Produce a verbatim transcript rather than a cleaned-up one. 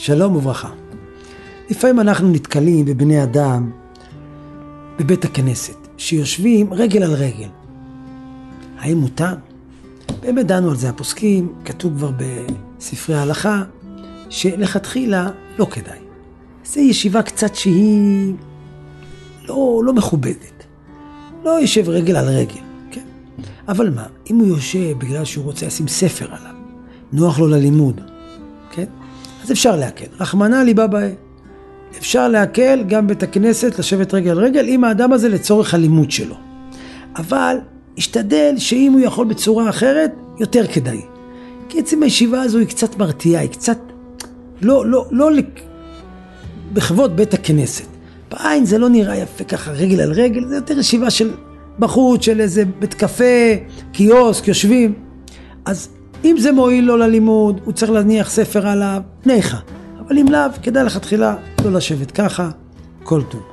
שלום וברכה. לפעמים אנחנו נתקלים בבני אדם בבית הכנסת, שיושבים רגל על רגל. האם מותר? באמת דנו על זה הפוסקים, כתוב כבר בספרי ההלכה, שלכתחילה לא כדאי. זו ישיבה קצת שהיא לא, לא מכובדת. לא יושב רגל על רגל, כן? אבל מה, אם הוא יושב בגלל שהוא רוצה לשים ספר עליו, נוח לו ללימוד, כן? אז אפשר להקל. רחמנא ליבא בעי. אפשר להקל גם בית הכנסת לשבת רגל על רגל עם האדם הזה לצורך הלימוד שלו. אבל השתדל שאם הוא יכול בצורה אחרת, יותר כדאי. כי עצם הישיבה הזו היא קצת מרתיעה, היא קצת לא, לא, לא בכבוד בית הכנסת. בעין זה לא נראה יפה ככה רגל על רגל, זה יותר ישיבה של בחוץ, של איזה בית קפה, קיוסק, יושבים. אז אם זה מועיל לו ללימוד, הוא צריך להניח ספר עליו, ניחא. אבל אם לאו, כדאי לכתחילה לא לשבת ככה, כל טוב.